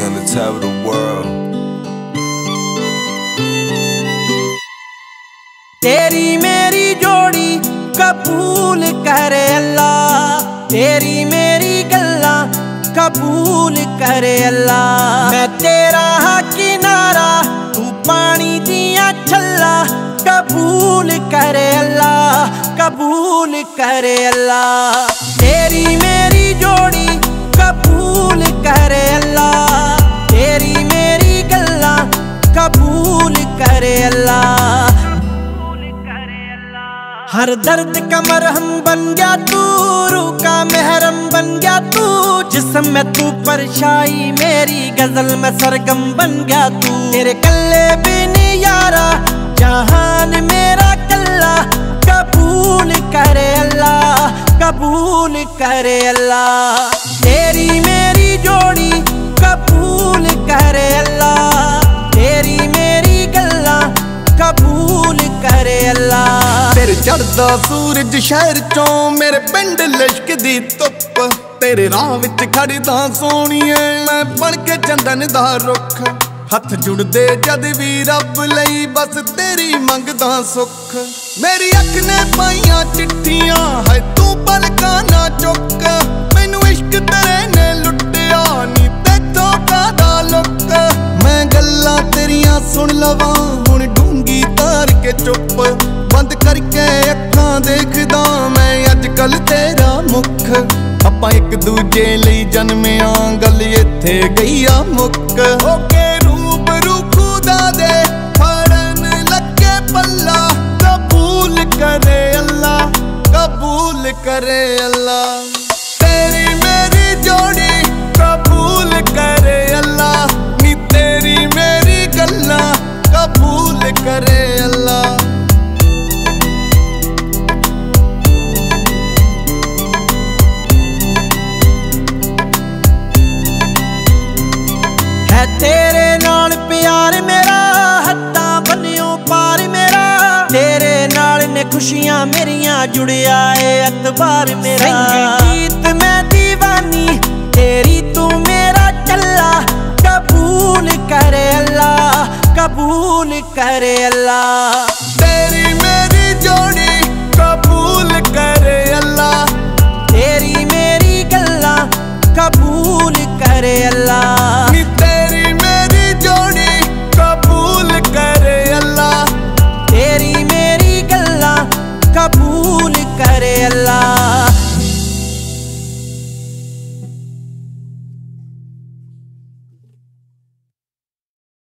on the top of the world. तेरी मेरी जोड़ी कबूल करे अल्लाह, तेरी मेरी गल्ला कबूल करे अल्लाह। मैं तेरा किनारा तू पानी दिया छल्ला, कबूल करे अल्लाह, कबूल करे अल्लाह। तेरी मेरी जोड़ी कबूल करे अल्लाह, तेरी मेरी गल्ला कबूल करे अल्लाह। हर दर्द का मरहम बन गया तू, रूह का महरम बन गया तू। जिस्म में तू परछाई मेरी गजल में सरगम बन गया तू। तेरे कल्ले भी नहीं यारा जहान मेरा कल्ला, कबूल करे अल्लाह, कबूल करे अल्लाह। तेरी मेरी जोड़ी कबूल करे अल्लाह, तेरी मेरी गल्ला कबूल करे अल्लाह। तेरे चढ़दा सूरज शहर चों मेरे पिंड लिशकदी धुप, तेरे राह विच खड़दा सोहणीए मैं बन के चंदन दा रुख। हथ जुड़दे जद भी रब लई बस तेरी मंगदा सुख। मेरी अख ने पाइयां चिट्ठियां है तू पलकां ना चुक, मैनू इश्क तेरे ने लुटिया नी तैथों कादा लुक। मैं गल्लां तेरियां सुन लवां हुण डूंगी तार के चुप, बंद करके अखां देखदा मैं अजकल तेरा मुख। आपां एक दूजे लई जन्मिया गल इत्थे गई आ मुक। ओके रूबरू खुदा दे फड़न लगे पल्ला, कबूल करे अल्लाह, कबूल करे अल्लाह। तेरी मेरी जोड़ी कबूल करे अल्लाह, नी तेरी मेरी गल्ला कबूल करे अल्लाह। तेरे नाल प्यार मेरा हत्ता बन्नियों पार मेरा, तेरे नाल ने खुशियां मेरियां जुड़िया है अतबार मेरा।